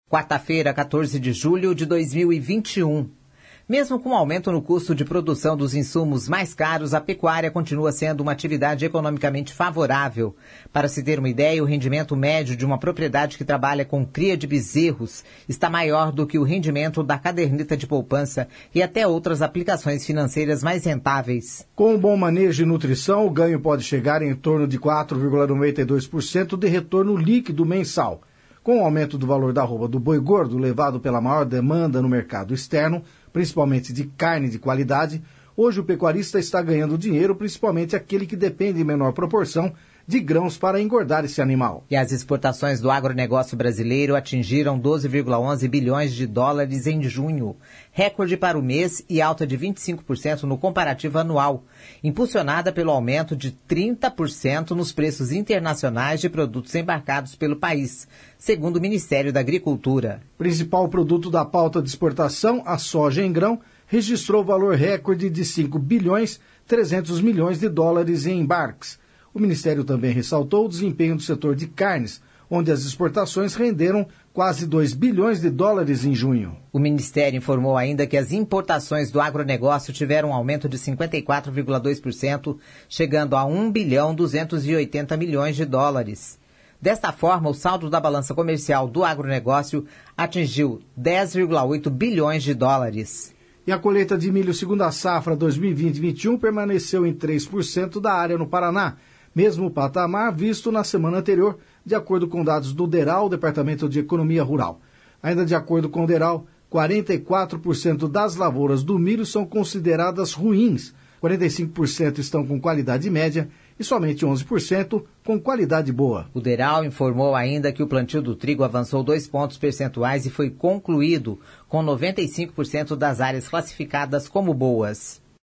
Quarta-feira, 14 de julho de 2021. Mesmo com o aumento no custo de produção dos insumos mais caros, a pecuária continua sendo uma atividade economicamente favorável. Para se ter uma ideia, o rendimento médio de uma propriedade que trabalha com cria de bezerros está maior do que o rendimento da caderneta de poupança e até outras aplicações financeiras mais rentáveis. Com um bom manejo e nutrição, o ganho pode chegar em torno de 4,92% de retorno líquido mensal. Com o aumento do valor da arroba do boi gordo, levado pela maior demanda no mercado externo, principalmente de carne de qualidade, hoje o pecuarista está ganhando dinheiro, principalmente aquele que depende em menor proporção de grãos para engordar esse animal. E as exportações do agronegócio brasileiro atingiram 12,11 bilhões de dólares em junho, recorde para o mês e alta de 25% no comparativo anual, impulsionada pelo aumento de 30% nos preços internacionais de produtos embarcados pelo país, segundo o Ministério da Agricultura. Principal produto da pauta de exportação, a soja em grão, registrou valor recorde de 5 bilhões 300 milhões de dólares em embarques. O Ministério também ressaltou o desempenho do setor de carnes, onde as exportações renderam quase 2 bilhões de dólares em junho. O Ministério informou ainda que as importações do agronegócio tiveram um aumento de 54,2%, chegando a 1 bilhão 280 milhões de dólares. Desta forma, o saldo da balança comercial do agronegócio atingiu 10,8 bilhões de dólares. E a colheita de milho segunda safra 2020-21 permaneceu em 3% da área no Paraná, mesmo patamar visto na semana anterior, de acordo com dados do DERAL, Departamento de Economia Rural. Ainda de acordo com o DERAL, 44% das lavouras do milho são consideradas ruins, 45% estão com qualidade média e somente 11% com qualidade boa. O DERAL informou ainda que o plantio do trigo avançou 2 pontos percentuais e foi concluído com 95% das áreas classificadas como boas.